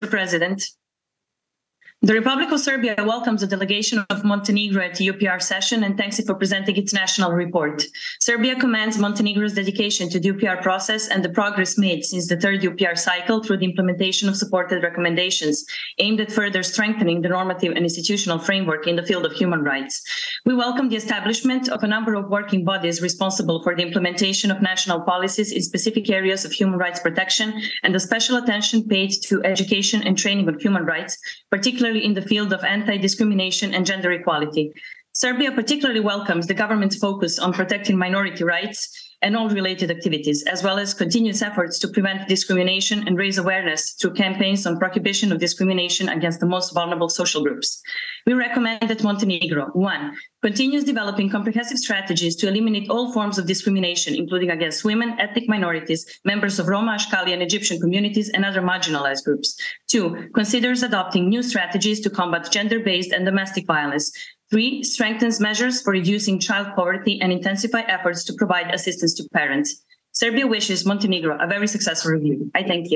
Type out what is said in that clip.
President. The Republic of Serbia welcomes the delegation of Montenegro at the UPR session and thanks it for presenting its national report. Serbia commends Montenegro's dedication to the UPR process and the progress made since the third UPR cycle through the implementation of supported recommendations aimed at further strengthening the normative and institutional framework in the field of human rights. We welcome the establishment of a number of working bodies responsible for the implementation of national policies in specific areas of human rights protection and the special attention paid to education and training on human rights, particularly in the field of anti-discrimination and gender equality. Serbia particularly welcomes the government's focus on protecting minority rights and all related activities, as well as continuous efforts to prevent discrimination and raise awareness through campaigns on prohibition of discrimination against the most vulnerable social groups. We recommend that Montenegro, 1, continues developing comprehensive strategies to eliminate all forms of discrimination, including against women, ethnic minorities, members of Roma, Ashkali, and Egyptian communities, and other marginalized groups. 2, considers adopting new strategies to combat gender-based and domestic violence. 3, strengthens measures for reducing child poverty and intensify efforts to provide assistance to parents. Serbia wishes Montenegro a very successful review. I thank you.